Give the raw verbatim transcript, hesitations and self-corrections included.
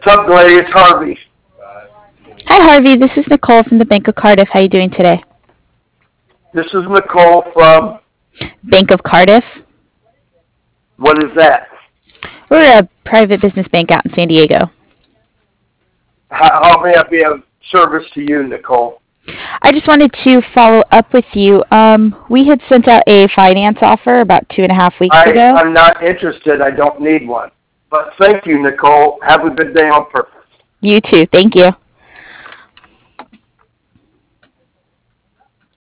What's up, lady? It's Harvey. Hi, Harvey. This is Nicole from the Bank of Cardiff. How are you doing today? This is Nicole from, Bank of Cardiff. what is that? We're a private business bank out in San Diego. How, how may I be of service to you, Nicole? I just wanted to follow up with you. Um, we had sent out a finance offer about two and a half weeks I, ago. I'm not interested. I don't need one. But thank you, Nicole. Have a good day on purpose. You too. Thank you.